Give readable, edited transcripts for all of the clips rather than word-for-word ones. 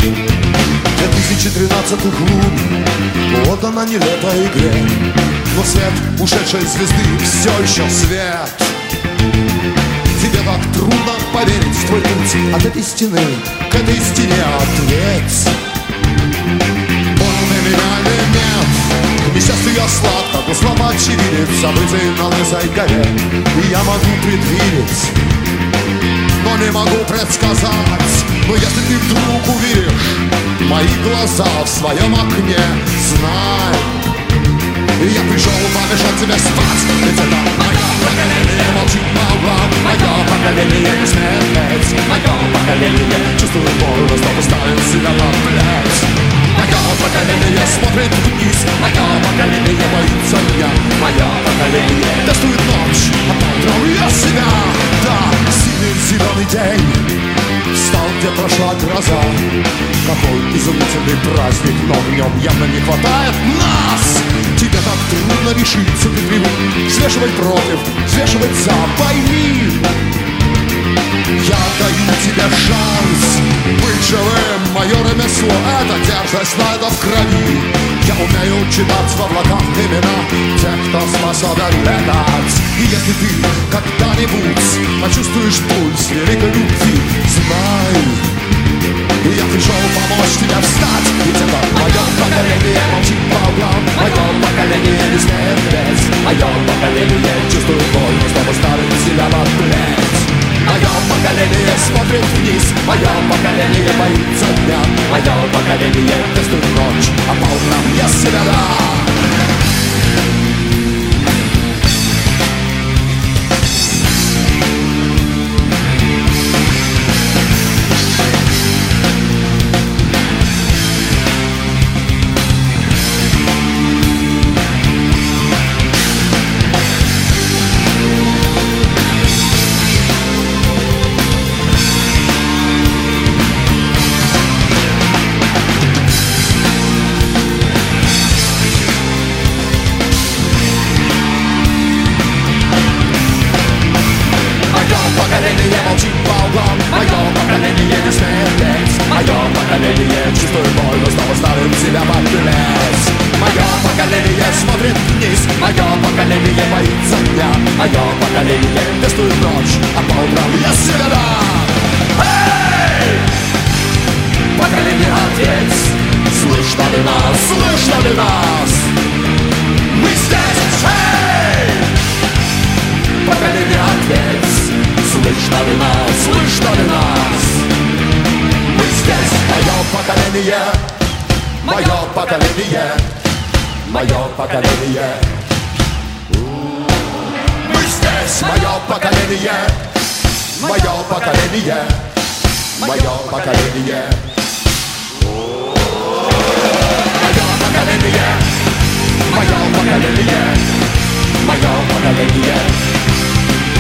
2013 глубь, вот она нелепая игре, но свет ушедшей звезды все еще свет. Тебе так трудно поверить в твой путь от этой стены к этой стене. Ответь, понял меня или нет? К несчастью я сладко, но слабо очевидец событий на лысой горе. И я могу предвидеть, но не могу предсказать. Но если ты вдруг увидишь мои глаза в своем окне, знай, я пришел помешать тебе спать. Ведь это мое поколение молчит по углам, мое поколение не смерть, мое поколение чувствует боль, но снова ставит себя под плеть. Мое поколение смотрит вниз, мое поколение боится дня, мое поколение тестует ночь, а утром я себя. Да, сильный зеленый день встал, где прошла гроза. Какой изумительный праздник, но в нем явно не хватает нас. Тебе так трудно решиться, ты привык взвешивать против, взвешивать за. Пойми, я даю тебе шанс быть живым. Мое ремесло — это дерзость, но это в крови. Я умею читать в облаках имена тех, кто способен летать. И если ты когда-нибудь почувствуешь пульс великой любви, знай, я пришел помочь тебе встать. Ведь это мое поколение молчит по углам, мое поколение не смеет лезть, мое поколение чувствует боль, но снова ставит себя под плеть. Мое поколение смотрит вниз, мое поколение боится дня, мое поколение тестует ночь, а по утрам я себя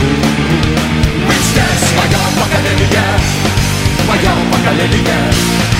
Мое поколение.